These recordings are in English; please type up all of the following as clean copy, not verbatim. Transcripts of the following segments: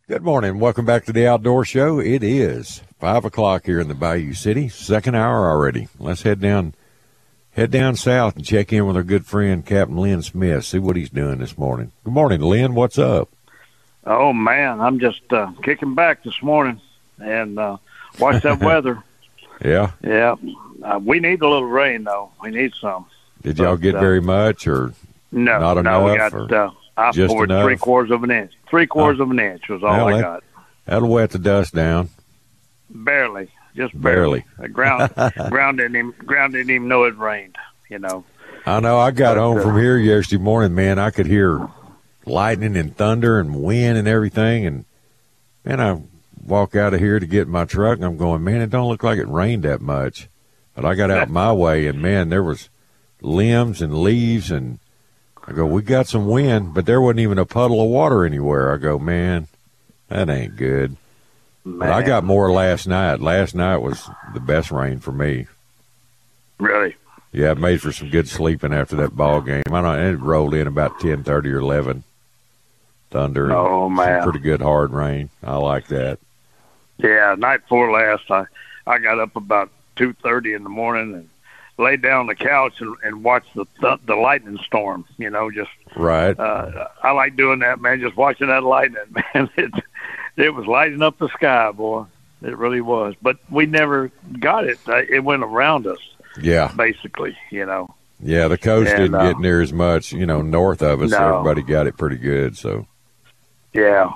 Good morning. Welcome back to the Outdoor Show. It is 5 o'clock here in the Bayou City. Second hour already. Let's head down south and check in with our good friend, Captain Lynn Smith, see what he's doing this morning. Good morning, Lynn. What's up? Oh, man, I'm just kicking back this morning and watch that weather. Yeah? Yeah. We need a little rain, though. We need some. Did y'all get very much or not enough? No, we got I poured enough? 3/4 of an inch. 3/4 of an inch was all I got. That'll wet the dust down. Barely. Just barely. The ground didn't even know it rained, you know. I know. I got home from here yesterday morning, man. I could hear lightning and thunder and wind and everything. And, man, I walk out of here to get in my truck, and I'm going, man, it don't look like it rained that much. But I got out my way, and, man, there was limbs and leaves, and I go, we got some wind, but there wasn't even a puddle of water anywhere. I go, man, that ain't good. Man. But I got more last night. Last night was the best rain for me. Really? Yeah, it made for some good sleeping after that ball game. It rolled in about 10:30 or 11. Thunder. Oh, man. Some pretty good hard rain. I like that. Yeah, night before last, I got up about 2:30 in the morning and laid down on the couch and watched the lightning storm, you know, just. Right. I like doing that, man, just watching that lightning, man. It was lighting up the sky, boy. It really was. But we never got it. It went around us. Yeah. Basically, you know. Yeah, the coast didn't get near as much, you know, north of us. No. Everybody got it pretty good, so. Yeah.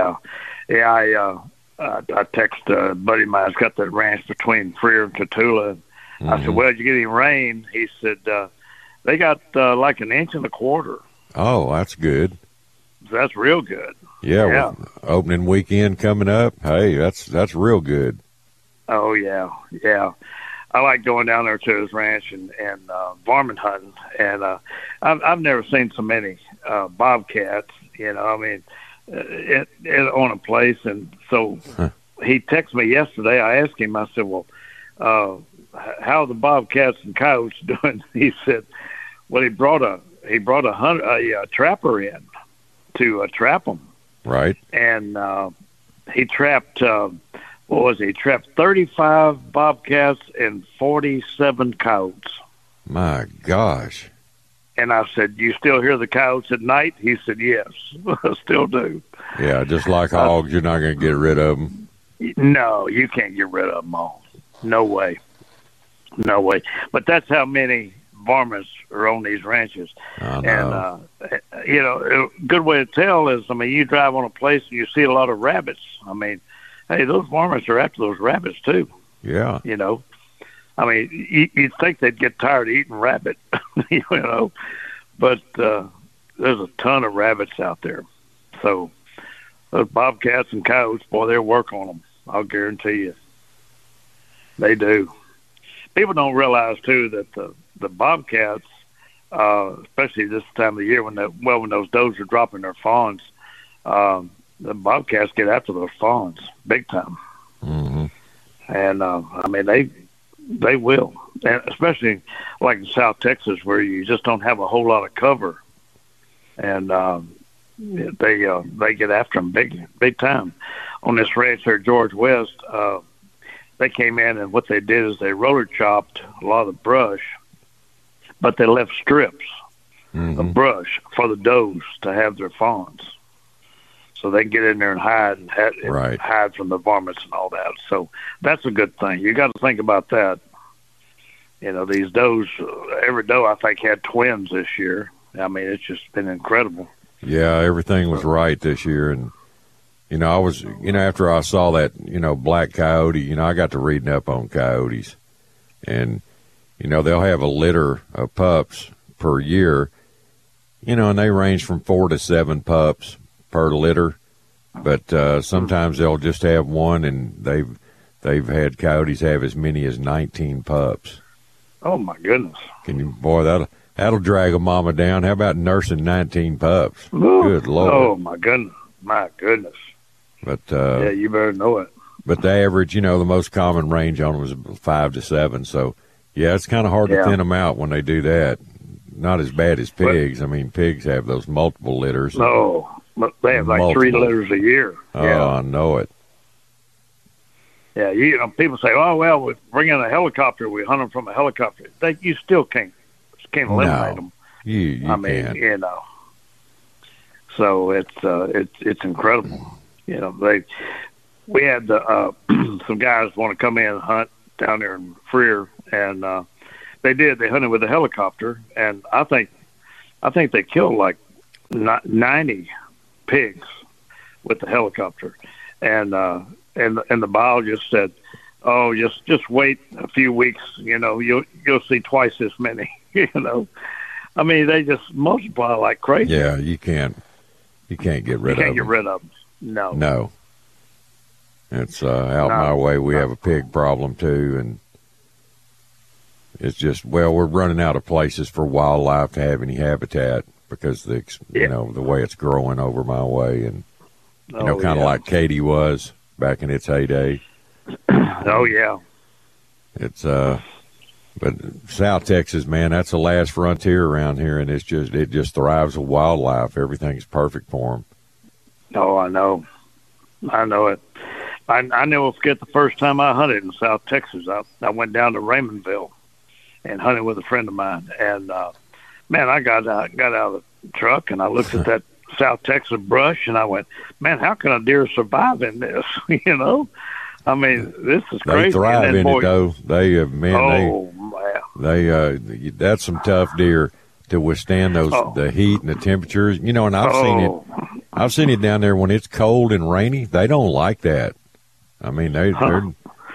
I text a buddy of mine who's got that ranch between Freer and Cotulla. Mm-hmm. I said, well, did you get any rain? He said, they got like 1.25 inches. Oh, that's good. That's real good. Yeah. Well, opening weekend coming up. Hey, that's real good. Oh, yeah. I like going down there to his ranch and varmint hunting. And I've never seen so many bobcats, you know, I mean, on a place. And so he texted me yesterday. I asked him, I said, well, how are the bobcats and coyotes doing? He said, well, he brought a trapper in to trap them. Right. And he trapped, he trapped 35 bobcats and 47 coyotes. My gosh. And I said, you still hear the coyotes at night? He said, yes, I still do. Yeah, just like hogs, you're not going to get rid of them. No, you can't get rid of them all. No way. But that's how many varmints are on these ranches. I know. And, you know, a good way to tell is, I mean, you drive on a place and you see a lot of rabbits. I mean, hey, those varmints are after those rabbits, too. Yeah. You know, I mean, you'd think they'd get tired of eating rabbit, you know, but there's a ton of rabbits out there. So those bobcats and coyotes, boy, they'll work on them. I'll guarantee you. They do. People don't realize, too, that the bobcats, especially this time of the year when those does are dropping their fawns, the bobcats get after those fawns big time. Mm-hmm. And, I mean, they will, and especially like in South Texas where you just don't have a whole lot of cover. And they get after them big time. On this ranch there, George West, they came in, and what they did is they roller chopped a lot of the brush, but they left strips of brush for the does to have their fawns, so they can get in there and hide from the varmints and all that. So that's a good thing. You got to think about that. You know, these does, every doe I think had twins this year. I mean, it's just been incredible. Yeah, everything was right this year, and you know, I was, you know, after I saw that, you know, black coyote, you know, I got to reading up on coyotes. And, you know, they'll have a litter of pups per year, you know, and they range from 4 to 7 pups per litter. But sometimes they'll just have one, and they've had coyotes have as many as 19 pups. Oh, my goodness. Boy, that'll drag a mama down. How about nursing 19 pups? Ooh. Good Lord. Oh, my goodness. But yeah, you better know it. But the average, you know, the most common range on them is 5 to 7. So, yeah, it's kind of hard to thin them out when they do that. Not as bad as pigs. I mean, pigs have those multiple litters. No, They have like Multiple. 3 litters a year. Oh, Yeah. I know it. Yeah, people say, "Oh well, we bring in a helicopter. We hunt them from a helicopter." You still can't eliminate them. You I mean, can't. So it's incredible. We had some guys want to come in and hunt down there in Freer, and they did. They hunted with a helicopter, and I think they killed like 90 pigs with the helicopter, and the biologist said, "Oh, just wait a few weeks. You'll see twice as many." I mean, they just multiply like crazy. Yeah, you can't get rid of them. You can't get rid of them. No. No. It's out my way. We have a pig problem too, and it's just we're running out of places for wildlife to have any habitat because the way it's growing over my way, and kind of like Katy was back in its heyday. Oh yeah. It's but South Texas, man, that's the last frontier around here, and it just thrives with wildlife. Everything's perfect for them. Oh, I know it. I never forget the first time I hunted in South Texas. I went down to Raymondville and hunted with a friend of mine, and man, I got out of the truck and I looked at that South Texas brush, and I went, "Man, how can a deer survive in this?" I mean, this is crazy. They thrive in it, though. They that's some tough deer to withstand the heat and the temperatures. And I've seen it down there when it's cold and rainy. They don't like that. I mean, they don't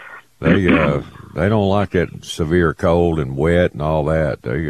like that severe cold and wet and all that. They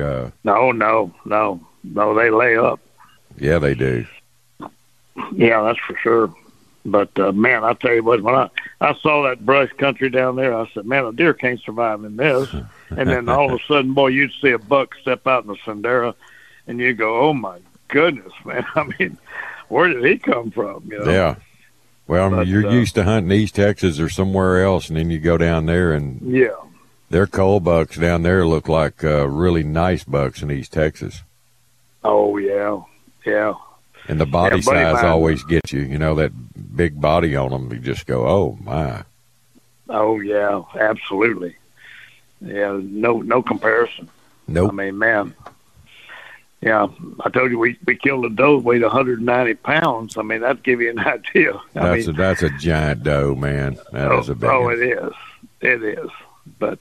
no, they lay up. Yeah, they do. Yeah, that's for sure. But man, I tell you what, when I saw that brush country down there, I said, "Man, a deer can't survive in this." And then all of a sudden, boy, you'd see a buck step out in the Sendera, and you go, "Oh my goodness, man! I mean, where did he come from?" Yeah. Well, you're used to hunting East Texas or somewhere else, and then you go down there, and their cull bucks down there look like really nice bucks in East Texas. Oh yeah. And the body size always gets you. That big body on them. You just go, "Oh my." Oh yeah, absolutely. Yeah, no comparison. Nope. I mean, man. Yeah, I told you we killed a doe weighed 190 pounds. I mean, that'd give you an idea. That's a giant doe, man. That is a big one. It is. But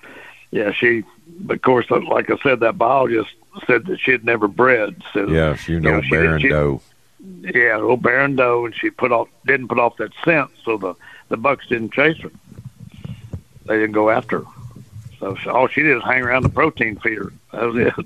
but of course, like I said, that biologist said that she had never bred. So barren doe. Yeah, little barren doe, and she didn't put off that scent, so the bucks didn't chase her. They didn't go after her. So all she did was hang around the protein feeder. That was it.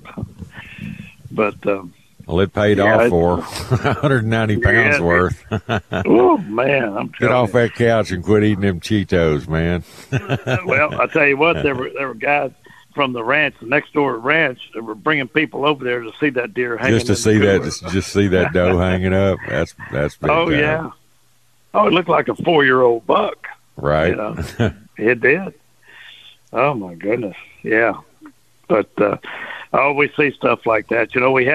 But it paid off for her. 190 pounds worth. Oh man, I'm telling you. Get off that couch and quit eating them Cheetos, man. Well, I tell you what, there were guys from the ranch, the next door ranch, that were bringing people over there to see that deer hanging. Just see that doe hanging up. That's big. Oh time. Yeah. Oh, it looked like a 4-year-old buck. Right. It did. Oh my goodness. Yeah. But we see stuff like that. We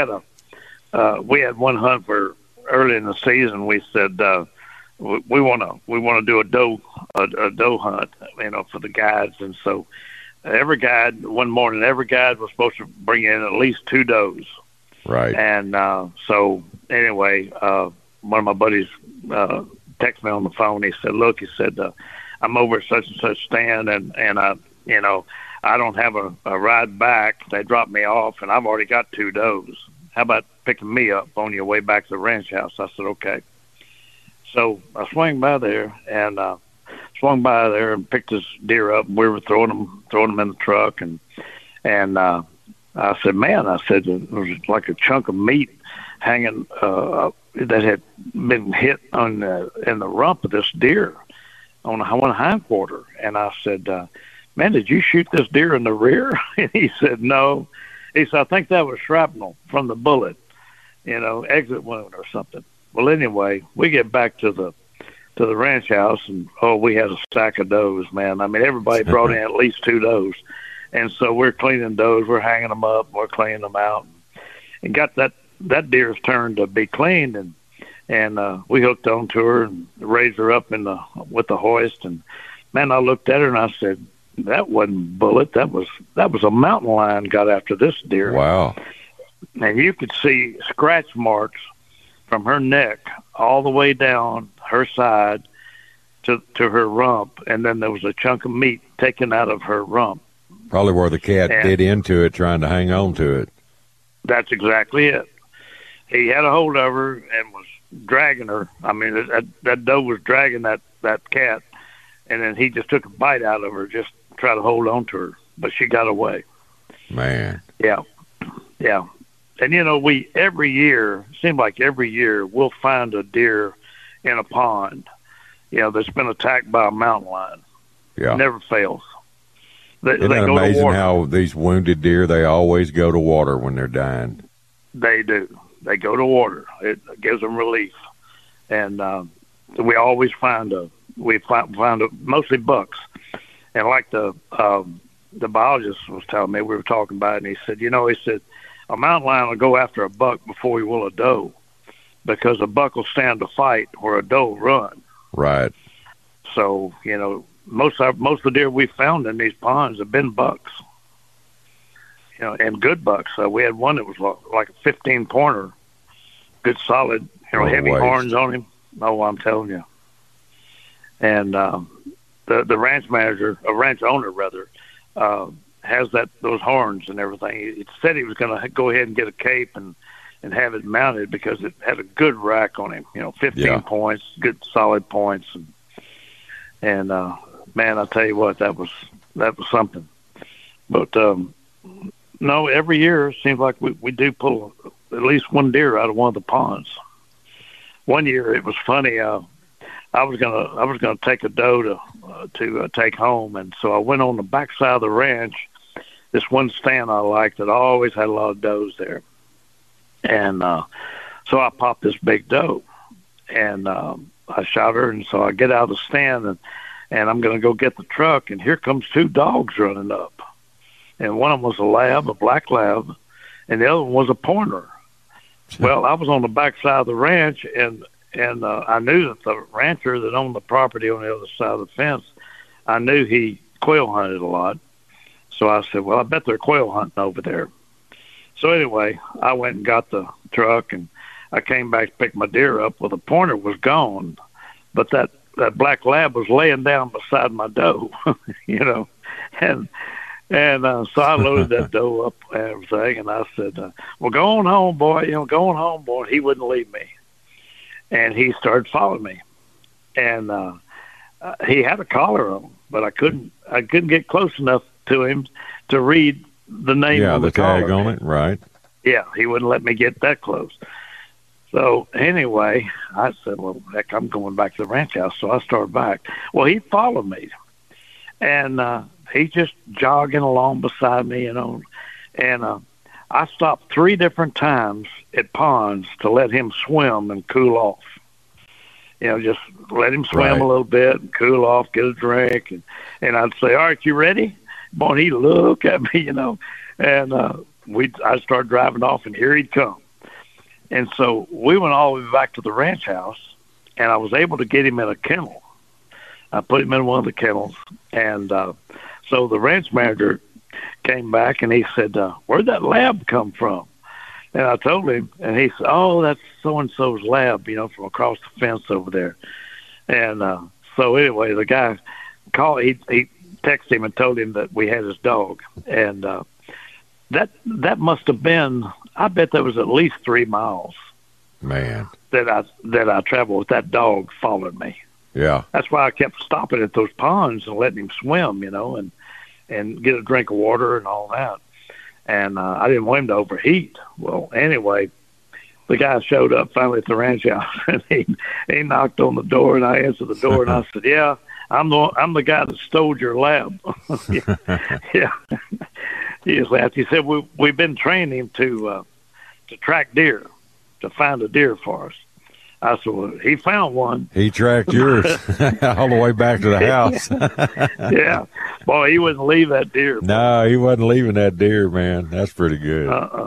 had one hunt where early in the season we said we want to do a doe hunt, for the guides, and so one morning every guide was supposed to bring in at least 2 does. Right. And so anyway, one of my buddies texted me on the phone. He said, "Look," he said, "I'm over at such and such stand, and I don't have a ride back. They dropped me off, and I've already got 2 does. How about picking me up on your way back to the ranch house?" I said, "Okay." So I swung by there and picked this deer up. And we were throwing them in the truck, and I said, "Man," I said, "it was like a chunk of meat hanging that had been hit in the rump of this deer on one hindquarter." And I said, "Man, did you shoot this deer in the rear?" And he said, "No." He said, "I think that was shrapnel from the bullet, exit wound or something." Well, anyway, we get back to the ranch house, and we had a stack of does, man. I mean, everybody brought in at least 2 does, and so we're cleaning does, we're hanging them up, we're cleaning them out, and got that deer's turn to be cleaned, and and we hooked onto her and raised her up with the hoist. And man, I looked at her and I said, that wasn't Bullet. That was a mountain lion got after this deer. Wow. And you could see scratch marks from her neck all the way down her side to her rump, and then there was a chunk of meat taken out of her rump. Probably where the cat bit into it, trying to hang on to it. That's exactly it. He had a hold of her and was dragging her. I mean, that doe was dragging that cat, and then he just took a bite out of her, just to try to hold on to her, but she got away. Man. Yeah. And, you know, every year, seems like every year, we'll find a deer in a pond, you know, that's been attacked by a mountain lion. Yeah. It never fails. Isn't that amazing how these wounded deer, they always go to water when they're dying? They do. They go to water. It gives them relief. And we always find mostly bucks. And like the biologist was telling me, we were talking about it, and he said, a mountain lion will go after a buck before he will a doe, because a buck will stand to fight where a doe will run. Right. So, you know, most of the deer we found in these ponds have been bucks, you know, and good bucks. We had one that was like a 15-pointer, good solid, you know, heavy horns on him. Oh, I'm telling you. And the ranch owner rather, has those horns and everything. He said he was going to go ahead and get a cape and have it mounted because it had a good rack on him, you know, 15 points, good solid points. And man, I tell you what, that was something. But no, every year it seems like we do pull at least one deer out of one of the ponds. One year it was funny. I was gonna take a doe to take home, and so I went on the backside of the ranch. This one stand I liked that always had a lot of does there, and so I popped this big doe, and I shot her, and so I get out of the stand and I'm gonna go get the truck, and here comes two dogs running up, and one of them was a black lab, and the other one was a pointer. Well, I was on the backside of the ranch, and I knew that the rancher that owned the property on the other side of the fence, I knew he quail hunted a lot. So I said, well, I bet they're quail hunting over there. So anyway, I went and got the truck, and I came back to pick my deer up. Well, the pointer was gone, but that black lab was laying down beside my doe, you know. And so I loaded that doe up and everything, and I said, well, go on home, boy. You know, go on home, boy. He wouldn't leave me. And he started following me, and he had a collar on, but I couldn't get close enough to him to read the name on the collar. tag on it, right? Yeah, he wouldn't let me get that close. So anyway, I said, well, heck, I'm going back to the ranch house. So I started back. Well, he followed me, and he's just jogging along beside me, you know, and I stopped 3 different times at ponds to let him swim and cool off. You know, just let him swim a little bit and cool off, get a drink. And I'd say, all right, you ready? Boy, he'd look at me, you know, and I started driving off, and here he'd come. And so we went all the way back to the ranch house, and I was able to get him in a kennel. I put him in one of the kennels. And so the ranch manager came back, and he said, where'd that lab come from? And I told him, and he said, oh, that's so-and-so's lab, you know, from across the fence over there. And so anyway, the guy called, he texted him and told him that we had his dog. And that must have been, I bet that was at least 3 miles. Man. That I traveled with that dog following me. Yeah. That's why I kept stopping at those ponds and letting him swim, you know, and get a drink of water and all that. And I didn't want him to overheat. Well, anyway, the guy showed up finally at the ranch house, and he knocked on the door, and I answered the door, and I said, yeah, I'm the guy that stole your lab. Yeah. He just laughed. He said, we've been training him to track deer, to find a deer for us. I said, well, he found one. He tracked yours all the way back to the house. Yeah. Boy, he wouldn't leave that deer. No, he wasn't leaving that deer, man. That's pretty good.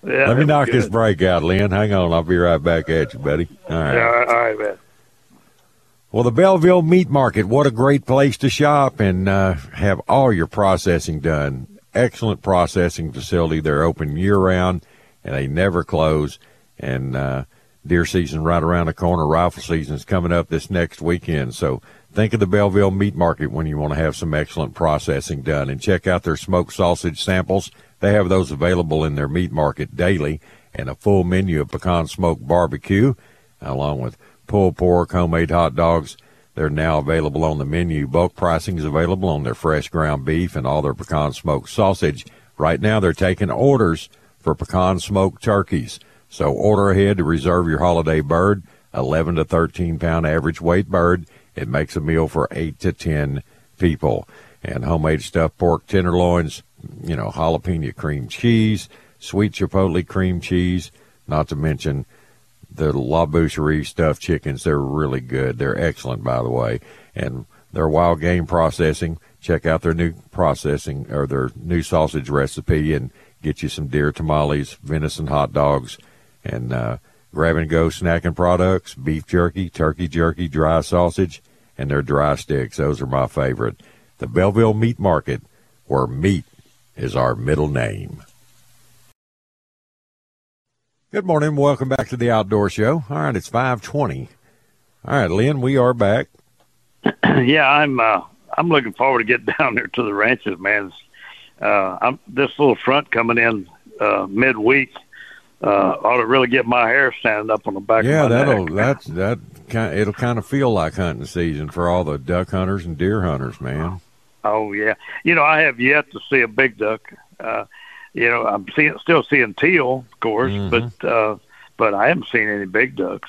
Yeah, Let me that was knock this good. break out, Lynn. Hang on. I'll be right back at you, buddy. All right. Yeah, all right, man. Well, the Belleville Meat Market, what a great place to shop and have all your processing done. Excellent processing facility. They're open year-round, and they never close. And deer season right around the corner. Rifle season's coming up this next weekend. So think of the Belleville Meat Market when you want to have some excellent processing done. And check out their smoked sausage samples. They have those available in their meat market daily, and a full menu of pecan smoked barbecue, along with pulled pork, homemade hot dogs. They're now available on the menu. Bulk pricing is available on their fresh ground beef and all their pecan smoked sausage. Right now they're taking orders for pecan smoked turkeys. So order ahead to reserve your holiday bird, 11 to 13 pound average weight bird. It makes a meal for 8 to 10 people. And homemade stuffed pork tenderloins, jalapeno cream cheese, sweet chipotle cream cheese, not to mention the La Boucherie stuffed chickens. They're really good. They're excellent, by the way. And their wild game processing, check out their new processing or their new sausage recipe and get you some deer tamales, venison hot dogs, and grab-and-go snacking products, beef jerky, turkey jerky, dry sausage, and their dry sticks. Those are my favorite. The Belleville Meat Market, where meat is our middle name. Good morning. Welcome back to the Outdoor Show. All right, it's 5:20. All right, Lynn, we are back. Yeah, I'm looking forward to getting down there to the ranches, man. I'm this little front coming in midweek. Ought to really get my hair standing up on the back of my neck. It'll kind of feel like hunting season for all the duck hunters and deer hunters, man. Oh yeah, I have yet to see a big duck. I'm still seeing teal, of course, but I haven't seen any big ducks.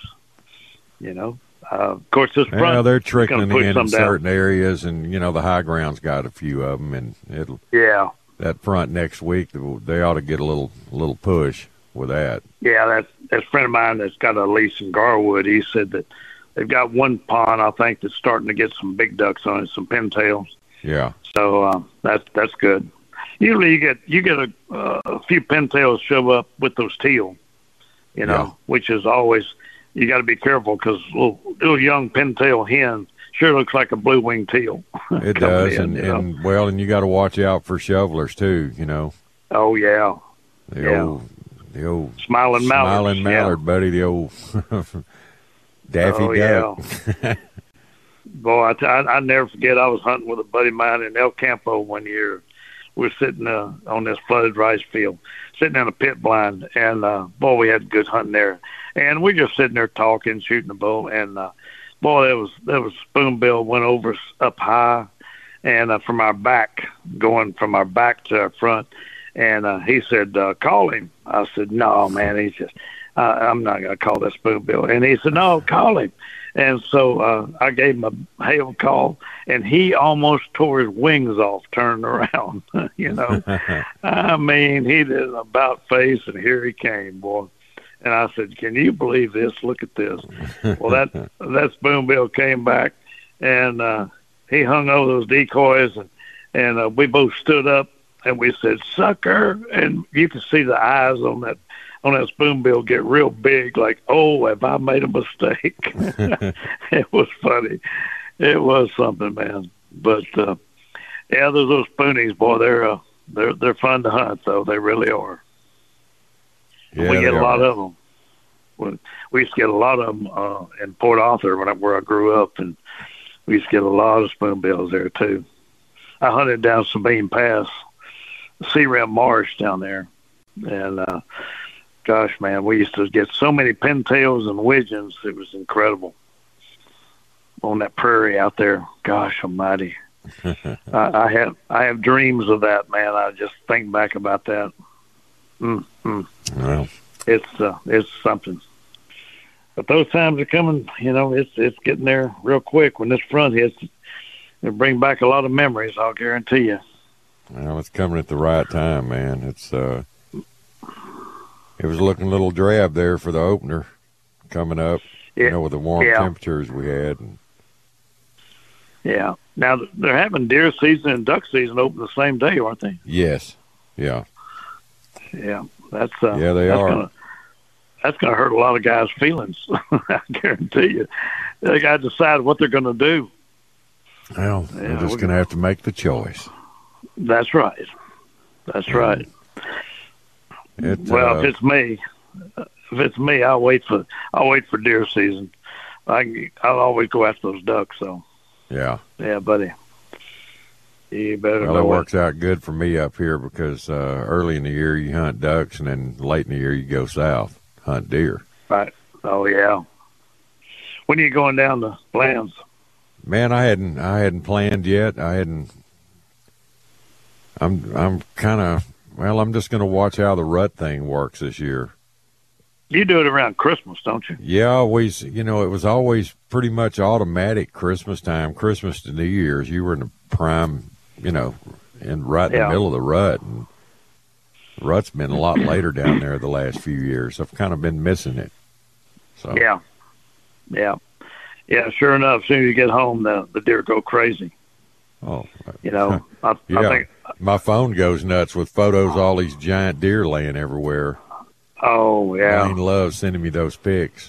Of course, this front. Yeah, they're trickling in certain down. areas, and the high ground's got a few of them, and that front next week they ought to get a little push with that. Yeah, that's a friend of mine that's got a lease in Garwood. He said that they've got one pond, I think, that's starting to get some big ducks on it, some pintails. Yeah. So that's good. Usually you get a few pintails show up with those teal, which is always, you got to be careful because little young pintail hen sure looks like a blue-winged teal. It does, and you got to watch out for shovelers too. Oh yeah. The old smiling mallard, buddy. The old Daffy Duck. Yeah. Boy, I never forget. I was hunting with a buddy of mine in El Campo one year. We were sitting on this flooded rice field, sitting in a pit blind, and we had good hunting there. And we just sitting there talking, shooting the bull, and there was spoonbill went over us up high, and from our back to our front. And he said, call him. I said, no, man. He's just, I'm not going to call that spoonbill. And he said, no, call him. And so I gave him a hail call, and he almost tore his wings off turning around, I mean, he did an about face, and here he came, boy. And I said, can you believe this? Look at this. Well, that spoonbill came back, and he hung over those decoys, and we both stood up, and we said, sucker, and you could see the eyes on that spoonbill get real big, like, oh, have I made a mistake? It was funny. It was something, man. But those spoonies, boy, they're fun to hunt, though. They really are. Yeah, we get a lot of them. We used to get a lot of them in Port Arthur where I grew up, and we used to get a lot of spoonbills there too. I hunted down Sabine Pass, Sea Rim Marsh down there, and gosh, man, we used to get so many pintails and widgeons. It was incredible on that prairie out there. Gosh almighty. I have dreams of that, man. I just think back about that. Well, it's something. But those times are coming, it's getting there real quick. When this front hits, it'll bring back a lot of memories, I'll guarantee you. Well, it's coming at the right time, man. It was looking a little drab there for the opener coming up, with the warm temperatures we had. Yeah. Now, they're having deer season and duck season open the same day, aren't they? Yes. Yeah. Yeah. That's yeah, they are. That's gonna hurt a lot of guys' feelings. I guarantee you. They got to decide what they're gonna do. Well, they're just gonna have to make the choice. That's right. That's right. Well, if it's me, I'll wait for deer season. I'll always go after those ducks. So yeah, buddy. You better. Well, it works out good for me up here because early in the year you hunt ducks, and then late in the year you go south hunt deer. Right. Oh yeah. When are you going down to Bland's? Man, I hadn't planned yet. I'm kind of, well, I'm just going to watch how the rut thing works this year. You do it around Christmas, don't you? Yeah, always. It was always pretty much automatic Christmas time, Christmas to New Year's. You were in the prime, right in the middle of the rut. And the rut's been a lot later down there the last few years. I've kind of been missing it. So Yeah. Sure enough, as soon as you get home, the deer go crazy. Oh, I think my phone goes nuts with photos of all these giant deer laying everywhere. Oh yeah, Lane loves sending me those pics.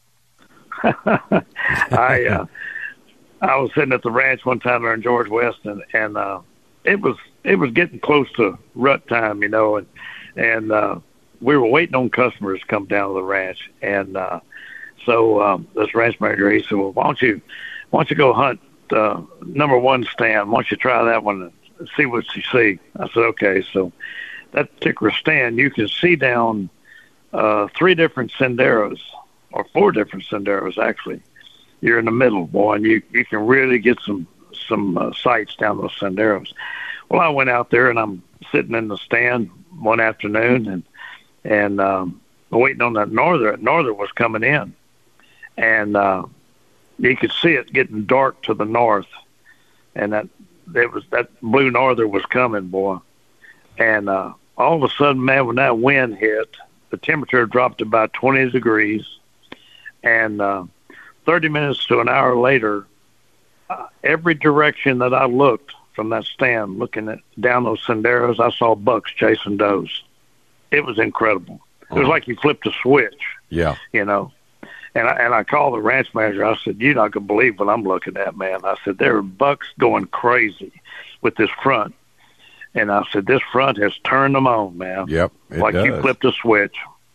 I was sitting at the ranch one time there in George West, and it was getting close to rut time, and we were waiting on customers to come down to the ranch, and so this ranch manager, he said, "Well, why don't you go hunt number one stand? Why don't you try that one and see what you see?" I said, "Okay." So that particular stand, you can see down 3 different senderos, or 4 different senderos actually. You're in the middle, boy, and you can really get some sights down those senderos. Well, I went out there and I'm sitting in the stand one afternoon and waiting on that norther. Norther was coming in, and you could see it getting dark to the north, and that blue norther was coming, boy. And all of a sudden, man, when that wind hit, the temperature dropped about 20 degrees, and 30 minutes to an hour later, every direction that I looked from that stand, looking down those senderos, I saw bucks chasing does. It was incredible. It was like you flipped a switch. Yeah. And I called the ranch manager. I said, "You're not gonna believe what I'm looking at, man." I said, "There are bucks going crazy with this front." And I said, "This front has turned them on, man." Yep, like does. You flipped a switch.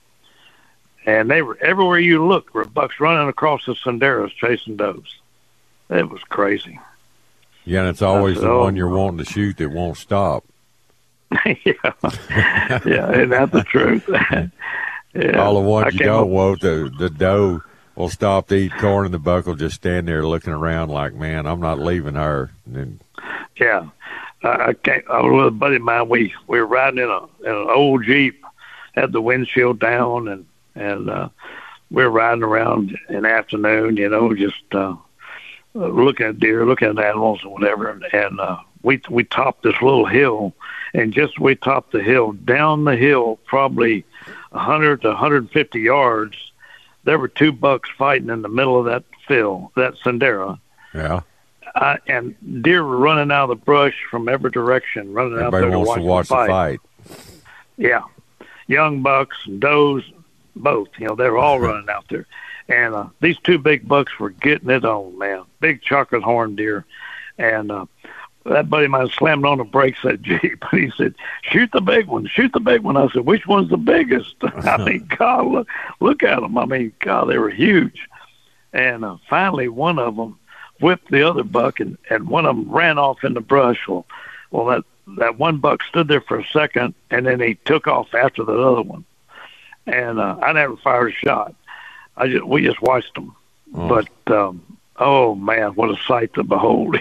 And they were everywhere you looked were bucks running across the senderos chasing does. It was crazy. Yeah, and it's always the one you're wanting to shoot that won't stop. Yeah, isn't that the truth? Yeah. All the ones you don't want, the doe will stop to eat corn, and the buck will just stand there looking around like, "Man, I'm not leaving her." And then, yeah. I was with a buddy of mine. We were riding in an old Jeep, had the windshield down, and we were riding around in the afternoon, just looking at deer, looking at animals and whatever. And we topped this little hill, and just we topped the hill, down the hill, probably 100 to 150 yards, there were 2 bucks fighting in the middle of that field, that sendero. Yeah. And deer were running out of the brush from every direction, running Everybody out there wants to watch the fight. Yeah. Young bucks and does, both. They were all running out there. And these 2 big bucks were getting it on, man. Big chocolate horn deer. And that buddy of mine slammed on the brakes of that Jeep. And he said, "Shoot the big one. Shoot the big one." I said, "Which one's the biggest?" I mean, God, look at them. I mean, God, they were huge. And finally, one of them whipped the other buck, and one of them ran off in the brush. Well, that one buck stood there for a second, and then he took off after the other one. And I never fired a shot. We just watched them. Oh. But oh man, what a sight to behold!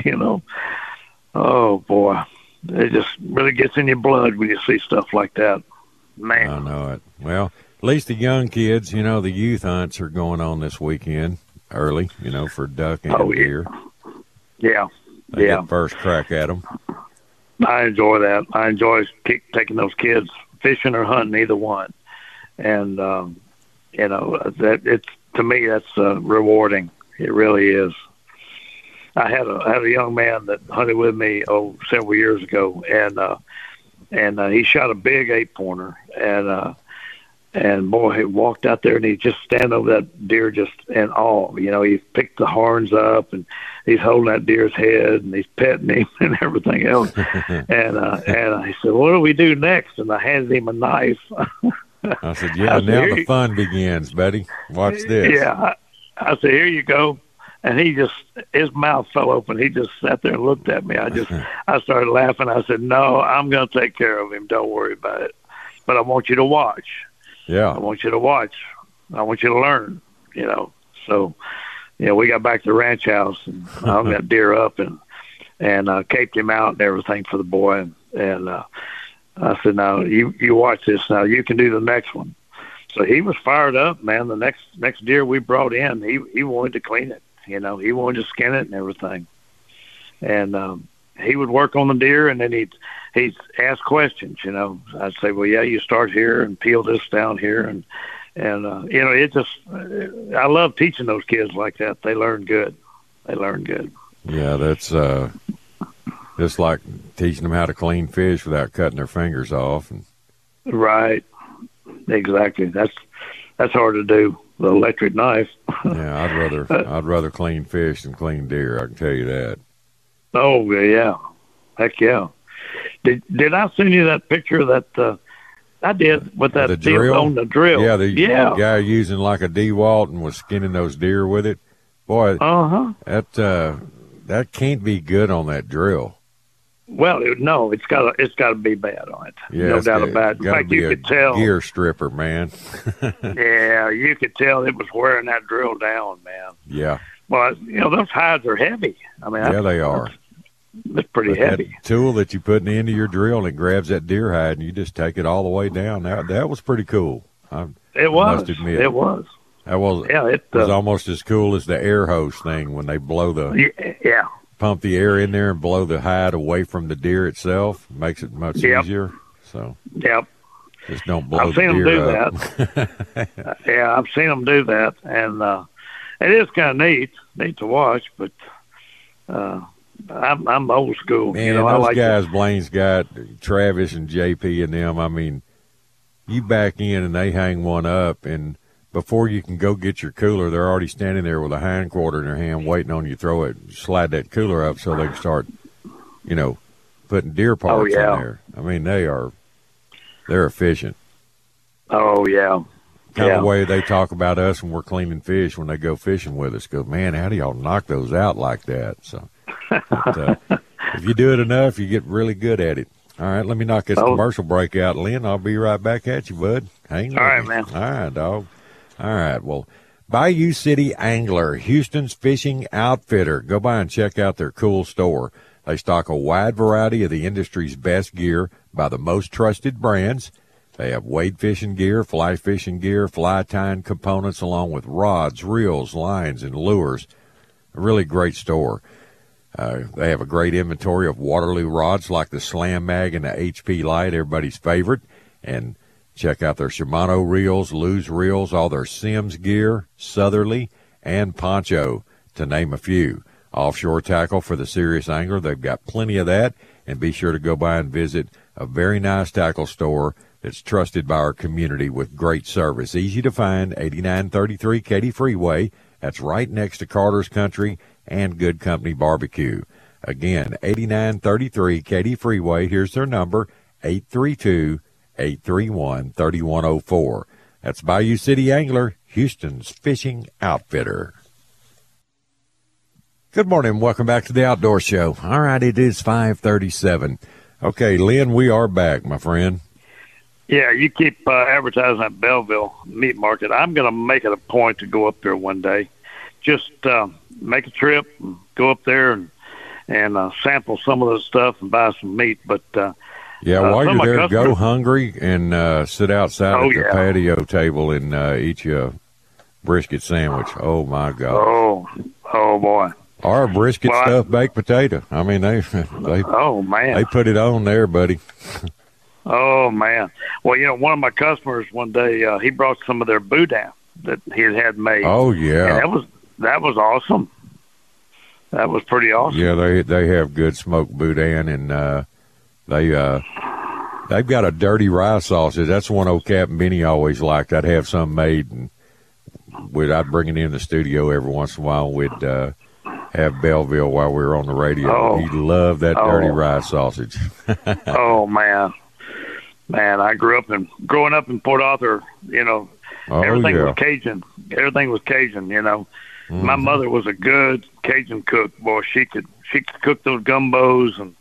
Oh boy, it just really gets in your blood when you see stuff like that. Man, I know it. Well, at least the young kids, the youth hunts are going on this weekend early, for duck and deer. Yeah. They get first crack at them. I enjoy that. I enjoy taking those kids fishing or hunting, either one. And, that it's, to me, that's rewarding. It really is. I had a young man that hunted with me several years ago, and he shot a big 8-pointer, and And boy, he walked out there and he just stand over that deer just in awe. You know, he picked the horns up and he's holding that deer's head and he's petting him and everything else. and I said, "What do we do next?" And I handed him a knife. I said, "Yeah, now the fun begins, buddy. Watch this." Yeah, I said, "Here you go." And his mouth fell open. He just sat there and looked at me. I started laughing. I said, "No, I'm going to take care of him. Don't worry about it. But I want you to watch. Yeah. I want you to watch. I want you to learn, you know." So, we got back to the ranch house and I hung that deer up and caped him out and everything for the boy. And I said, "Now you watch this. Now you can do the next one." So he was fired up, man. The next deer we brought in, he wanted to clean it. He wanted to skin it and everything. And he would work on the deer, and then he'd ask questions. I'd say, "Well, yeah, you start here and peel this down here," and it just I love teaching those kids like that. They learn good. Yeah, that's just like teaching them how to clean fish without cutting their fingers off. Right, exactly. That's hard to do. The electric knife. Yeah, I'd rather clean fish than clean deer. I can tell you that. Oh yeah, heck yeah. Did I send you that picture that I did with that drill on the drill? Yeah, the guy using like a DeWalt and was skinning those deer with it. Boy, that can't be good on that drill. Well, no, it's got to be bad on it. Yeah, no doubt about it. In fact, you could tell. Gear stripper, man. Yeah, you could tell it was wearing that drill down, man. Yeah. Well, those hides are heavy. I mean, yeah, they are. It's pretty heavy. That tool that you put in the end of your drill and it grabs that deer hide and you just take it all the way down. That was pretty cool. It was. Must admit. It was. That was. Yeah, it was almost as cool as the air hose thing when they blow the. Yeah. Pump the air in there and blow the hide away from the deer itself. Makes it much easier. So. Yep. Just don't blow I've seen the deer them do that. Yeah, I've seen them do that, and it is kind of neat to watch. But I'm old school. Man, those I like guys, Blaine's got Travis and JP and them. I mean, you back in and they hang one up, and before you can go get your cooler, they're already standing there with a hind quarter in their hand, waiting on you to throw it, slide that cooler up so they can start, putting deer parts in there. I mean, they're efficient. Oh yeah. Kind of the way they talk about us when we're cleaning fish when they go fishing with us. Go, man, how do y'all knock those out like that? So, but, if you do it enough, you get really good at it. All right, let me knock this commercial break out, Lynn. I'll be right back at you, bud. Hang on. All right, man. All right, dog. All right, well, Bayou City Angler, Houston's fishing outfitter. Go by and check out their cool store. They stock a wide variety of the industry's best gear by the most trusted brands. They have wade fishing gear, fly fishing gear, fly tying components, along with rods, reels, lines, and lures. A really great store. They have a great inventory of Waterloo rods like the Slam Mag and the HP Light, everybody's favorite. And check out their Shimano reels, Lew's reels, all their Sims gear, Southerly, and Poncho, to name a few. Offshore tackle for the serious angler, they've got plenty of that. And be sure to go by and visit a very nice tackle store that's trusted by our community with great service. Easy to find, 8933 Katy Freeway. That's right next to Carter's Country and Good Company Barbecue. Again, 8933 Katy Freeway. Here's their number, 832-831-3104. That's Bayou City Angler, Houston's fishing outfitter. Good morning. Welcome back to the Outdoor Show. All right, it is 5:37. Okay, Lynn, we are back, my friend. Yeah, you keep advertising at Belleville Meat Market. I'm going to make it a point to go up there one day. Just make a trip, and go up there and sample some of the stuff and buy some meat. But while you're there, go hungry and sit outside at the patio table and eat you a brisket sandwich. Oh my God! Oh boy! Or a brisket stuffed baked potato. I mean, they oh man, they put it on there, buddy. Oh man! Well, one of my customers one day he brought some of their boudin that he had made. Oh yeah, and that was awesome. That was pretty awesome. Yeah, they have good smoked boudin, and they They've got a dirty rye sausage. That's one old Captain Benny always liked. I'd have some made, and I'd bring it in the studio every once in a while. We'd have Belleville while we were on the radio. He loved that dirty rye sausage. Oh, man. Man, I growing up in Port Arthur, everything was Cajun. Everything was Cajun, Mm-hmm. My mother was a good Cajun cook. Boy, she could cook those gumbos and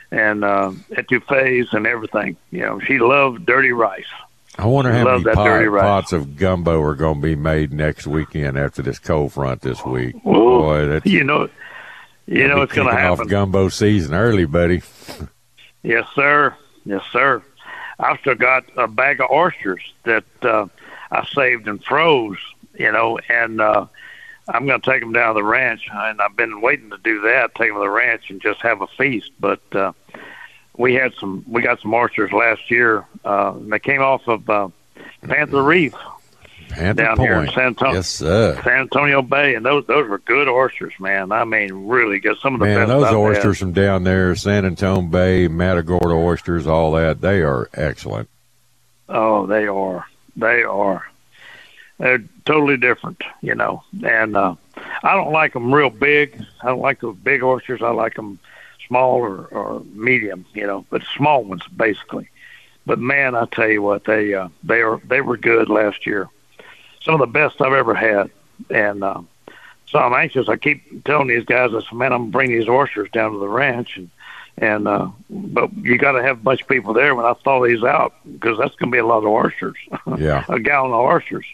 etouffees and everything. She loved dirty rice. I wonder how many pots of gumbo are going to be made next weekend after this cold front this week. Ooh, boy, that's, it's going to happen. Off gumbo season early, buddy. Yes, sir. Yes, sir. I've still got a bag of oysters that I saved and froze, and I'm going to take them down to the ranch, and I've been waiting to do that, take them to the ranch and just have a feast. But we got some oysters last year. They came off of Panther Reef down here in San Antonio Bay, and those were good oysters, man. I mean, really good. Some of the best. Those oysters from down there, San Antonio Bay, Matagorda oysters, all that, they are excellent. Oh, they are. They are. They're totally different, and I don't like them real big. I don't like those big oysters. I like them small or medium, but small ones basically. But man, I tell you what, they were good last year. Some of the best I've ever had, and so I'm anxious. I keep telling these guys, I said, man, I'm gonna bring these oysters down to the ranch, and but you got to have a bunch of people there when I thaw these out, because that's gonna be a lot of oysters. Yeah, a gallon of oysters.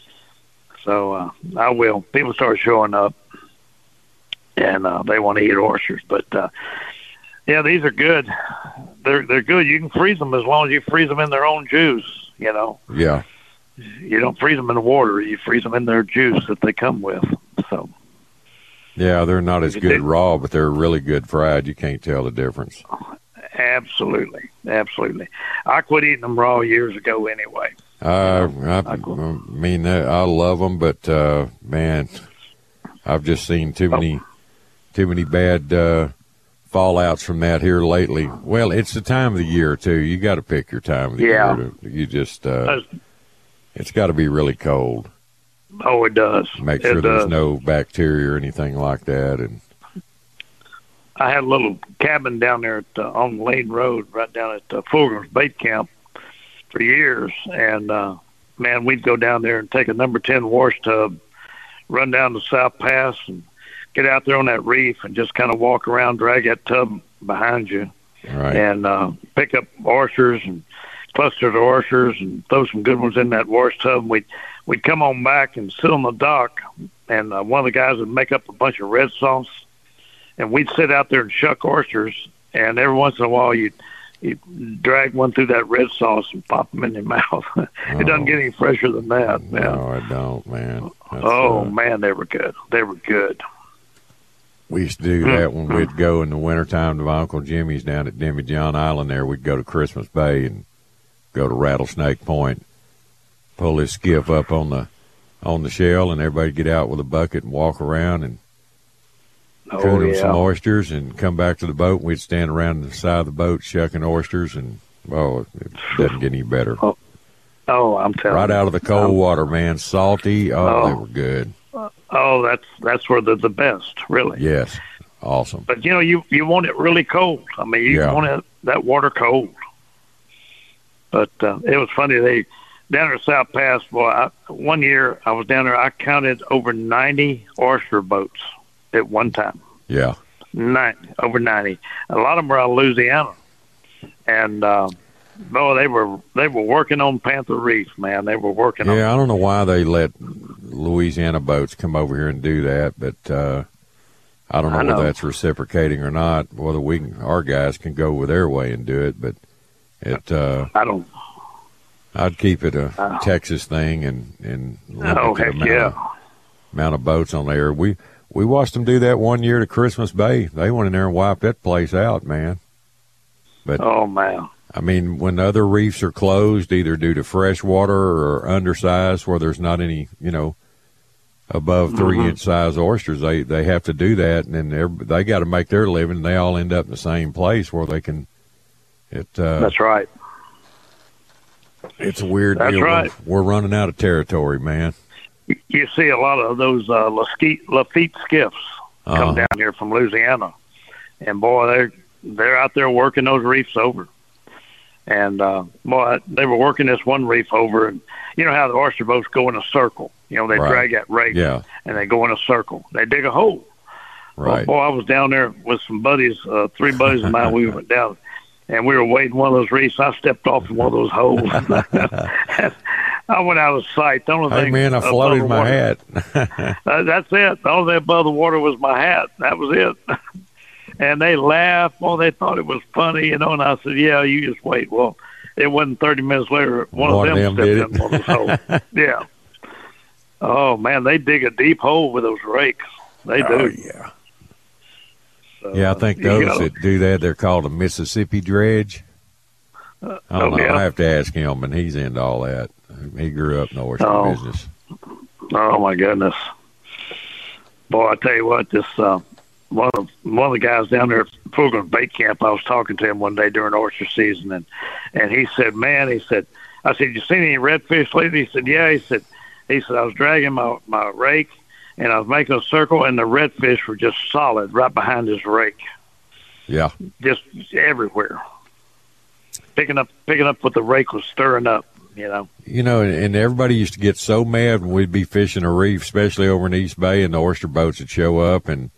So I will. People start showing up, and they want to eat oysters. But yeah, these are good. They're good. You can freeze them as long as you freeze them in their own juice. Yeah. You don't freeze them in the water. You freeze them in their juice that they come with. So. Yeah, they're not as good raw, but they're really good fried. You can't tell the difference. Absolutely, absolutely. I quit eating them raw years ago anyway. I mean, I love them, but man, I've just seen too many bad fallouts from that here lately. Well, it's the time of the year too. You got to pick your time of the year. You just it's got to be really cold. Oh, it does. Make sure there's no bacteria or anything like that. And I had a little cabin down there on Lane Road, right down at Fulgrim's Bait Camp for years. And, man, we'd go down there and take a number 10 wash tub, run down the South Pass, and get out there on that reef and just kind of walk around, drag that tub behind you, right, and pick up oysters and clusters of oysters and throw some good ones in that wash tub. We'd come on back and sit on the dock, and one of the guys would make up a bunch of red sauce, and we'd sit out there and shuck oysters, and every once in a while you'd drag one through that red sauce and pop them in your mouth. It doesn't get any fresher than that, man. No, it don't, man. Man, they were good. They were good. We used to do that when we'd go in the wintertime to my Uncle Jimmy's down at Demijohn Island there. We'd go to Christmas Bay and go to Rattlesnake Point, pull this skiff up on the shell, and everybody get out with a bucket and walk around and cook them some oysters and come back to the boat. And we'd stand around the side of the boat shucking oysters, and it doesn't get any better. Oh, I'm telling you. Right out of the cold water, man. Salty. They were good. Oh, that's where they're the best, really. Yes. Awesome. But, you want it really cold. I mean, you want that water cold. But it was funny. They down at South Pass, boy, one year I was down there, I counted over 90 oyster boats at one time. Yeah. Over 90. A lot of them were out of Louisiana. And, they were working on Panther Reef, man. They were working on. Yeah, I don't know why they let Louisiana boats come over here and do that, but I don't know whether that's reciprocating or not. Whether our guys can go with their way and do it, but I don't. I'd keep it a Texas thing and limit the amount of boats on there. We watched them do that one year to Christmas Bay. They went in there and wiped that place out, man. But man. I mean, when other reefs are closed, either due to fresh water or undersized, where there's not any, above 3-inch size oysters, they have to do that, and then they got to make their living. And they all end up in the same place where they can. That's right. It's a weird That's deal. right. We're running out of territory, man. You see a lot of those Lafitte skiffs come down here from Louisiana, and boy, they're out there working those reefs over. And boy, they were working this one reef over, and you know how the oyster boats go in a circle. You know, they drag that rake, and they go in a circle. They dig a hole. Right. Well, boy, I was down there with some buddies, 3 buddies of mine. We went down, and we were wading one of those reefs. I stepped off in one of those holes. I went out of sight. The only thing, man, I floated my hat. That's it. The only thing above the water was my hat. That was it. And they laughed. Well, they thought it was funny, you know. And I said, "Yeah, you just wait." Well, it wasn't 30 minutes later. One of them stepped in one of those holes. Yeah. Oh man, they dig a deep hole with those rakes. They do. Oh, yeah. So, I think those that do that, they're called a Mississippi dredge. I don't know. I have to ask him, and he's into all that. He grew up in the oyster business. Oh my goodness, boy! I tell you what, this one of the guys down there at Fulton Bait Camp, I was talking to him one day during oyster season, and he said, "Man," he said, "I said, you seen any redfish lately?" He said, "Yeah." He said, "I was dragging my rake, and I was making a circle, and the redfish were just solid right behind his rake. Yeah, just everywhere, picking up what the rake was stirring up." You know, and everybody used to get so mad when we'd be fishing a reef, especially over in East Bay, and the oyster boats would show up, and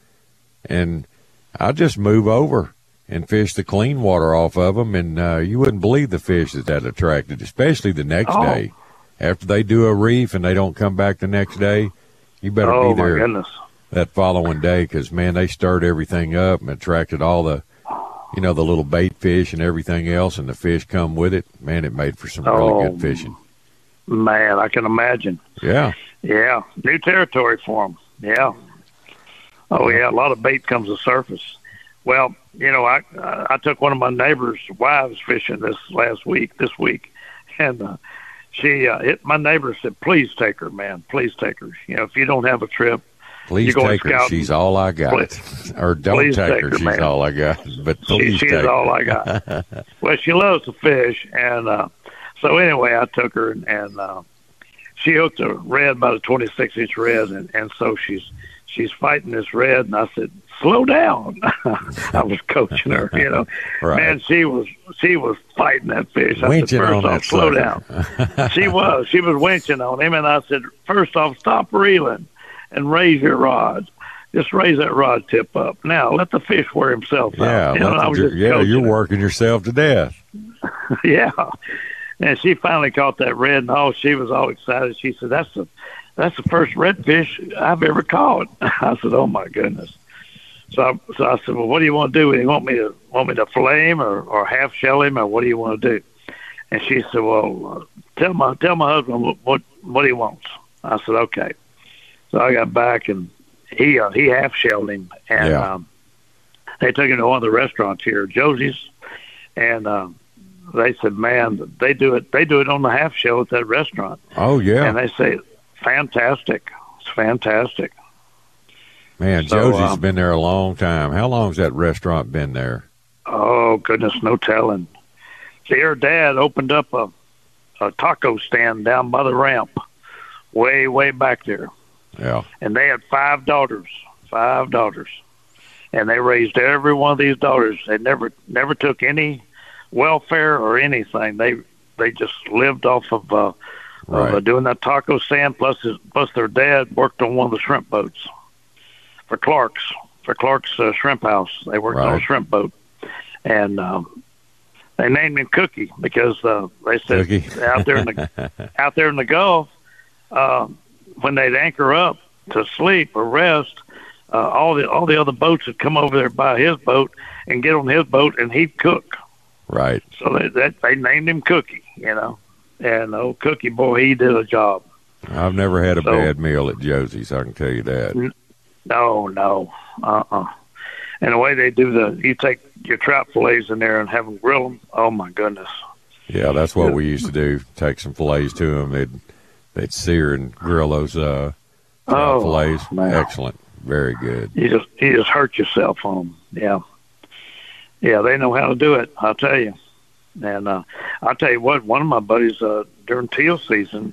I'd just move over and fish the clean water off of them, and you wouldn't believe the fish that attracted, especially the next day. After they do a reef and they don't come back the next day, you better be there that following day, because, man, they stirred everything up and attracted all the the little bait fish and everything else, and the fish come with it. Man, it made for some really good fishing. Man, I can imagine. Yeah. Yeah. New territory for them. Yeah. Oh, yeah. A lot of bait comes to surface. Well, I took one of my neighbor's wives fishing this week, and my neighbor said, "Please take her, man. Please take her. If you don't have a trip, please take her. She's all I got." Or don't take her. She's man. All I got. But please she's all I got. Well, she loves to fish, and so anyway, I took her, and she hooked a red, about a 26-inch red, and so she's fighting this red, and I said, "Slow down." I was coaching her, Right. Man, she was fighting that fish. I winching said, "First on off, that slow down." She was winching on him, and I said, "First off, stop reeling and raise your rod. Just raise that rod tip up. Now let the fish wear himself out." You're working yourself to death. Yeah. And she finally caught that red, and she was all excited. She said, That's the first redfish I've ever caught." I said, "Oh my goodness." So I said, "Well, what do you want to do? You want me to fillet him or half shell him, or what do you want to do?" And she said, "Well, tell my husband what he wants." I said, "Okay." So I got back, and he half shelled him, and they took him to one of the restaurants here, Josie's, and they said, "Man, they do it on the half shell at that restaurant." Oh yeah, and they say, "Fantastic, it's fantastic." Man, Josie's been there a long time. How long's that restaurant been there? Oh goodness, no telling. See, her dad opened up a taco stand down by the ramp, way back there. Yeah. And they had 5 daughters, and they raised every one of these daughters. They never took any welfare or anything. They just lived off of doing that taco stand. Plus their dad worked on one of the shrimp boats for Clark's Shrimp House. They worked on a shrimp boat, and they named him Cookie because they said out there in the Gulf, when they'd anchor up to sleep or rest, all the other boats would come over there by his boat and get on his boat, and he'd cook. Right. So they named him Cookie, and old Cookie, boy, he did a job. I've never had a bad meal at Josie's, I can tell you that. No. And the way they do you take your trout fillets in there and have them grill them. Oh my goodness. Yeah, that's what we used to do. Take some fillets to them. They'd sear and grill those trout fillets. Man. Excellent. Very good. You just hurt yourself on them. Yeah. Yeah, they know how to do it, I'll tell you. And I'll tell you what, one of my buddies during teal season,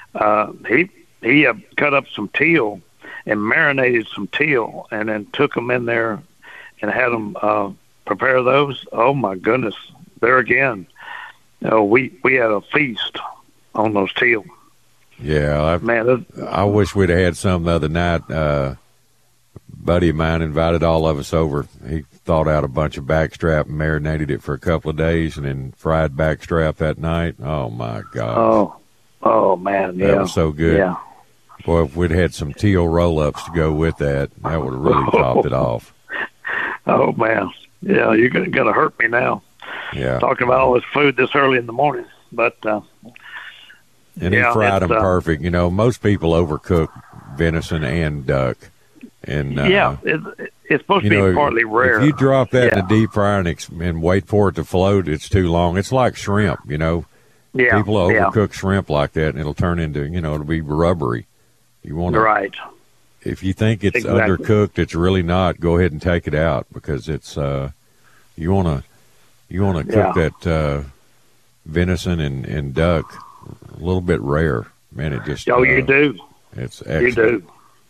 he cut up some teal and marinated some teal, and then took them in there and had them prepare those. Oh my goodness! There again, we had a feast on those teal. Yeah, man, I wish we'd have had some the other night. Buddy of mine invited all of us over. He thawed out a bunch of backstrap and marinated it for a couple of days, and then fried backstrap that night. Oh my God! Oh man, that was so good. Yeah. Boy, if we'd had some teal roll-ups to go with that, that would have really topped it off. Oh man, yeah, you're gonna hurt me now. Yeah, talking about all this food this early in the morning, but and he fried them perfect. You know, most people overcook venison and duck, and it's supposed to be partly rare. If you drop that in a deep fryer and wait for it to float, it's too long. It's like shrimp, you know. Yeah, people overcook shrimp like that, and it'll turn into, it'll be rubbery. You want to, if you think it's undercooked, it's really not. Go ahead and take it out, because it's you want to cook that venison and duck a little bit rare. Man, it just you do. It's excellent. You do.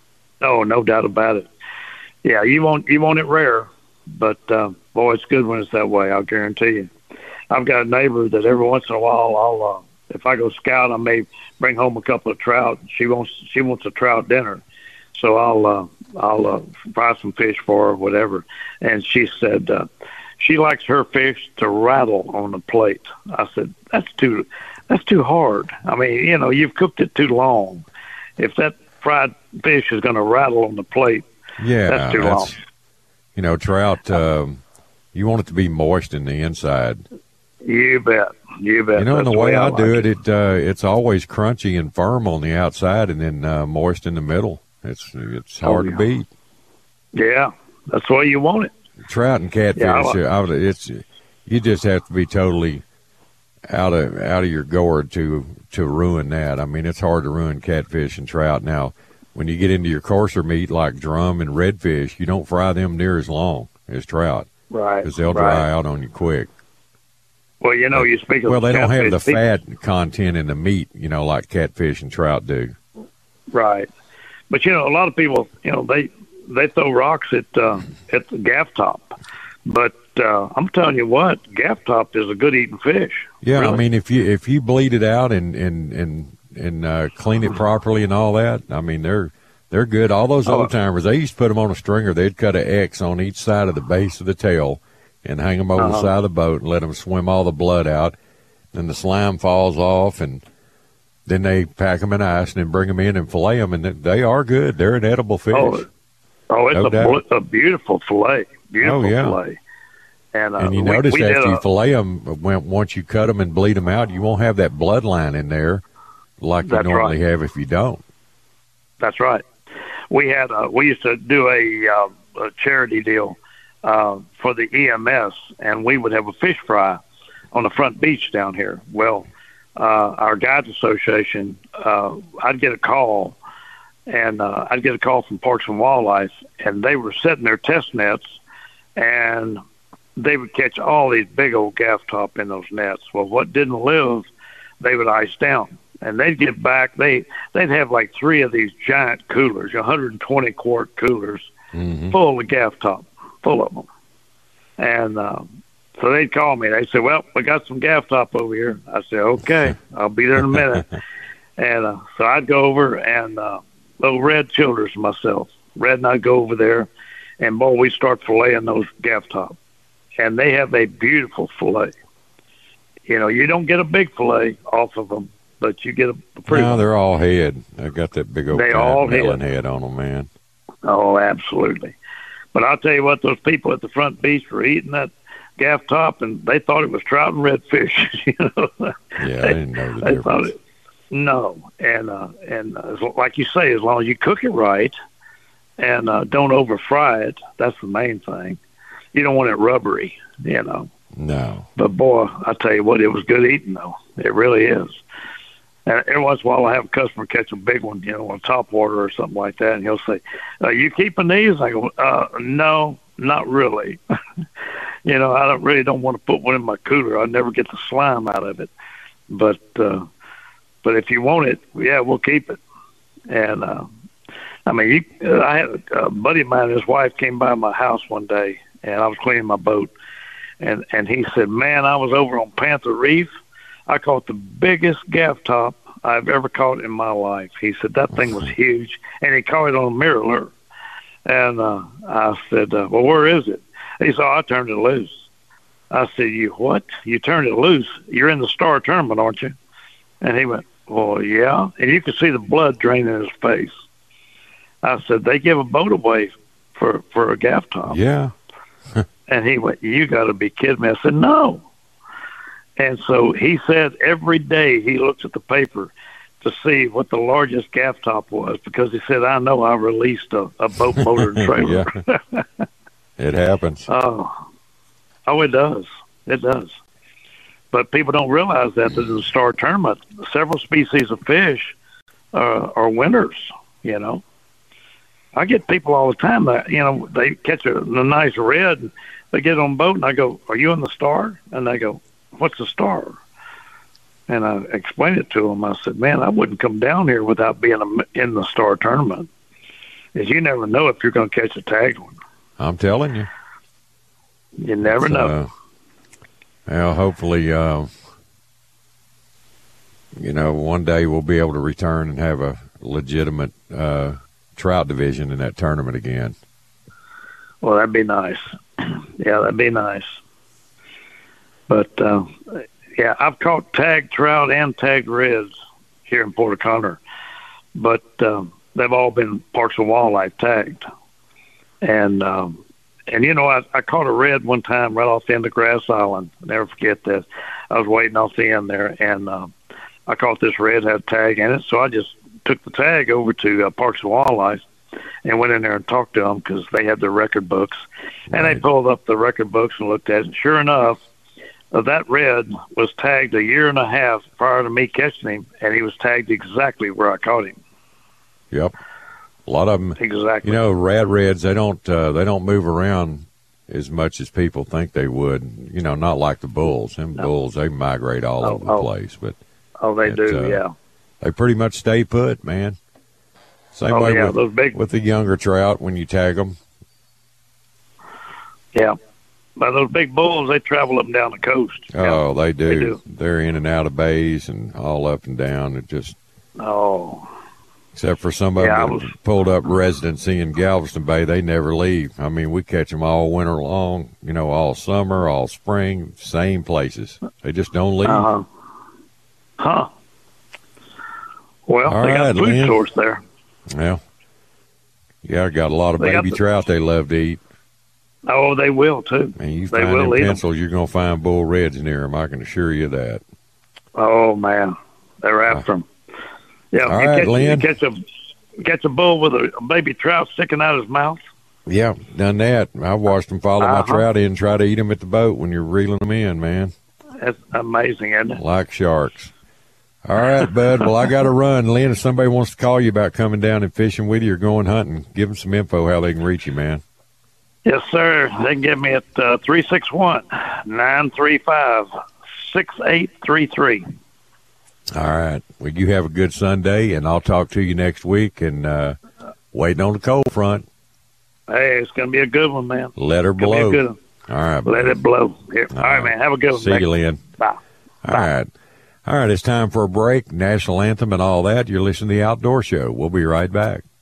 Oh, no doubt about it. Yeah, you want it rare, but boy, it's good when it's that way. I'll guarantee you. I've got a neighbor that every once in a while I'll if I go scout, I may bring home a couple of trout. She wants a trout dinner, so I'll fry some fish for her, whatever. And she said she likes her fish to rattle on the plate. I said that's too hard. I mean, you've cooked it too long. If that fried fish is going to rattle on the plate, that's too long. Trout. You want it to be moist in the inside. You bet. And the way I do it, it's always crunchy and firm on the outside, and then moist in the middle. It's hard to beat. Yeah, that's the way you want it. Trout and catfish, you just have to be totally out of your gourd to ruin that. I mean, it's hard to ruin catfish and trout. Now, when you get into your coarser meat like drum and redfish, you don't fry them near as long as trout, right? Because they'll dry out on you quick. Well, you speak of well, they don't have the fat content in the meat, like catfish and trout do. Right, but a lot of people, they throw rocks at the gaff top, but I'm telling you what, gaff top is a good eating fish. Yeah, really. I mean, if you bleed it out and clean it properly and all that, I mean, they're good. All those old timers, they used to put them on a stringer. They'd cut an X on each side of the base of the tail and hang them over the side of the boat and let them swim all the blood out. Then the slime falls off, and then they pack them in ice and then bring them in and fillet them, and they are good. They're an edible fish. It's a beautiful fillet. Beautiful fillet. And you notice after you fillet them, once you cut them and bleed them out, you won't have that bloodline in there like you normally have if you don't. That's right. We used to do a charity deal for the EMS, and we would have a fish fry on the front beach down here. Well, our guides association, I'd get a call, and I'd get a call from Parks and Wildlife, and they were setting their test nets, and they would catch all these big old gaff top in those nets. Well, what didn't live, they would ice down, and they'd get back. They'd have like 3 of these giant coolers, 120 quart coolers, full of gaff top. Full of them. And so they'd call me. They'd say, well, we got some gaff top over here. I said, okay, I'll be there in a minute. And so I'd go over, and little Red Childers myself. Red and I'd go over there, and, boy, we start filleting those gaff top. And they have a beautiful fillet. You don't get a big fillet off of them, but you get a pretty one. They're all head. They got that big old melon head on them, man. Oh, absolutely. But I'll tell you what, those people at the front beach were eating that gaff top, and they thought it was trout and redfish. Yeah, I didn't know the difference. No, and like you say, as long as you cook it right and don't over fry it, that's the main thing. You don't want it rubbery, No. But boy, I tell you what, it was good eating though. It really is. And every once in a while, I have a customer catch a big one, on top water or something like that, and he'll say, "Are you keeping these?" I go, "No, not really." I don't want to put one in my cooler. I never get the slime out of it. But if you want it, yeah, we'll keep it. And I had a buddy of mine, his wife came by my house one day, and I was cleaning my boat, and he said, "Man, I was over on Panther Reef. I caught the biggest gaff top I've ever caught in my life." He said that thing was huge, and he caught it on mirror lure. And I said, "Well, where is it?" He said, "I turned it loose." I said, "You what? You turned it loose? You're in the Star Tournament, aren't you?" And he went, "Well, yeah." And you could see the blood draining his face. I said, "They give a boat away for a gaff top." Yeah. And he went, "You got to be kidding me." I said, "No." And so he said every day he looks at the paper to see what the largest gaff top was, because he said, "I know I released a boat motor and trailer." Yeah. It happens. Oh, it does. It does. But people don't realize that in the Star Tournament, several species of fish are winners, I get people all the time that, they catch a nice red, they get on a boat, and I go, "Are you in the Star?" And they go, "What's the Star?" And I explained it to them. I said, "Man, I wouldn't come down here without being in the Star Tournament. Because you never know if you're going to catch a tagged one." I'm telling you. You never know. Well, hopefully, one day we'll be able to return and have a legitimate trout division in that tournament again. Well, that'd be nice. Yeah, that'd be nice. But, yeah, I've caught tagged trout and tagged reds here in Port O'Connor, but they've all been Parks and Wildlife tagged. And I caught a red one time right off the end of Grass Island. I'll never forget that. I was waiting off the end there, and I caught this red, had a tag in it, so I just took the tag over to Parks and Wildlife and went in there and talked to them because they had their record books. And they pulled up the record books and looked at it. And sure enough, that red was tagged a year and a half prior to me catching him, and he was tagged exactly where I caught him. Yep. A lot of them, exactly. Reds, they don't move around as much as people think they would. Not like the bulls. Them bulls, they migrate all over the place. But they do, yeah. They pretty much stay put, man. Same way with the younger trout when you tag them. Yeah. But those big bulls, they travel up and down the coast. Oh, they do. They're in and out of bays and all up and down. It just. Oh. Except for some of them that pulled up residency in Galveston Bay, they never leave. I mean, we catch them all winter long, all summer, all spring, same places. They just don't leave. Uh-huh. Huh. Well, all they got right, a food source there. Well, yeah, got a lot of baby trout they love to eat. Oh, they will, too. And you find them pencils, you're going to find bull reds near them. I can assure you that. Oh, man. They're after them. Yeah, all right, Lynn. You catch a bull with a baby trout sticking out his mouth. Yeah, done that. I watched them follow my trout in and try to eat them at the boat when you're reeling them in, man. That's amazing, isn't it? Like sharks. All right, bud. Well, I got to run. Lynn, if somebody wants to call you about coming down and fishing with you or going hunting, give them some info how they can reach you, man. Yes, sir. They can get me at 361-935-6833. All right. Well, you have a good Sunday, and I'll talk to you next week. And waiting on the cold front. Hey, it's going to be a good one, man. Let her blow. Be a good one. All right. Let it blow. Here. All right, man. Have a good one. See you, Lynn. Bye. All right. All right. It's time for a break, national anthem and all that. You're listening to The Outdoor Show. We'll be right back.